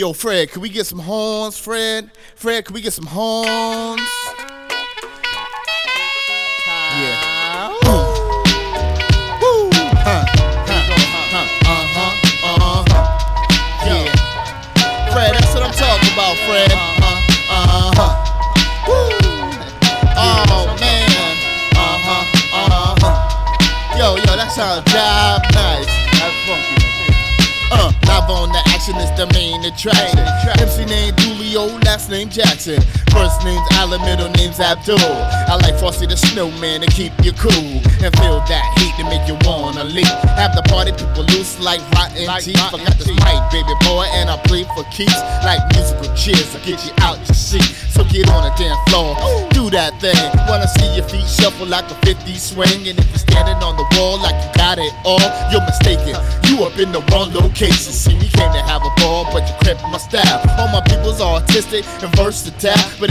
Yo, Fred, can we get some horns, Fred? Fred, can we get some horns? Yeah. Woo. Yeah. Fred, that's what I'm talking about, Fred. Woo. Oh, man. Yo, that sounds job nice. That's funky. Live on the action is the main attraction. MC name Julio, last name Jackson. First name's Alan, middle name's Abdul. I like Frosty the Snowman to keep you cool and feel that heat to make you wanna leap. Have the party people loose like rotten teeth. I got this mic, baby boy, and I play for keeps like musical chairs to get you out your seat. So get on the dance floor, do that thing. Wanna see your feet shuffle like a 50 swing. And if you're standing on the wall like you got it all, you're mistaken. You up in the wrong location. See, we came to have a ball, but you cramped my style. All my people's artistic and versatile, but